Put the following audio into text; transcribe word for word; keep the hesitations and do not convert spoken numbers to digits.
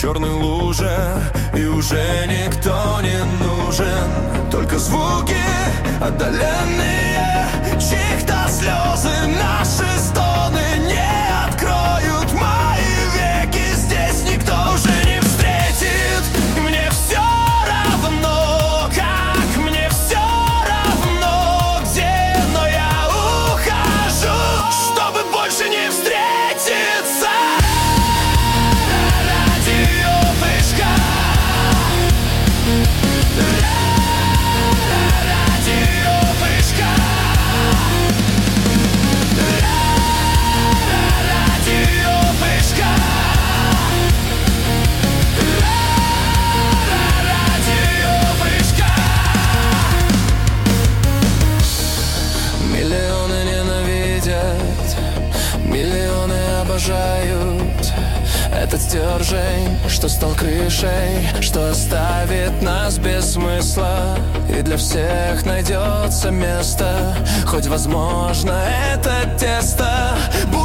черной луже, и уже никто не нужен. Только звуки отдаленные, чьих-то слезы, наши стоны не откроют мои веки. Здесь никто уже не встретит. Мне все равно, как мне все равно, где, но я ухожу, чтобы больше не встретиться. Радиовышка, радиовышка, радиовышка, радиовышка. Миллионы ненавидят, миллионы обожают этот стержень, что стал крышей, что оставит нас без смысла. И для всех найдется место, хоть возможно это тесто